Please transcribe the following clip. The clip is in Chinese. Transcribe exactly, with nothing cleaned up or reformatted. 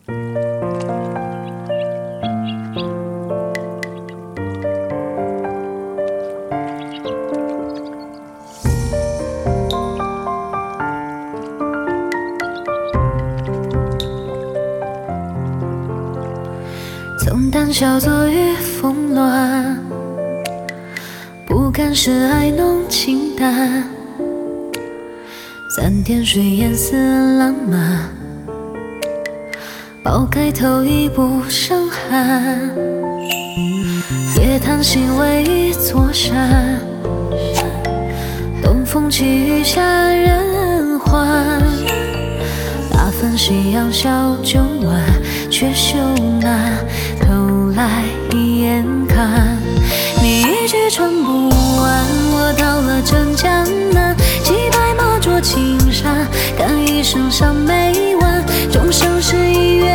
从胆小作与风乱，不敢是爱浓情淡。三点水烟似浪漫，抛开头一步伤寒。夜叹心为一座山，东风起雨下人寰。大分夕阳笑酒暖，却羞难投来一眼看。你一句传不完，我到了真江南。几百马捉青山，看一生伤没完，终生是一月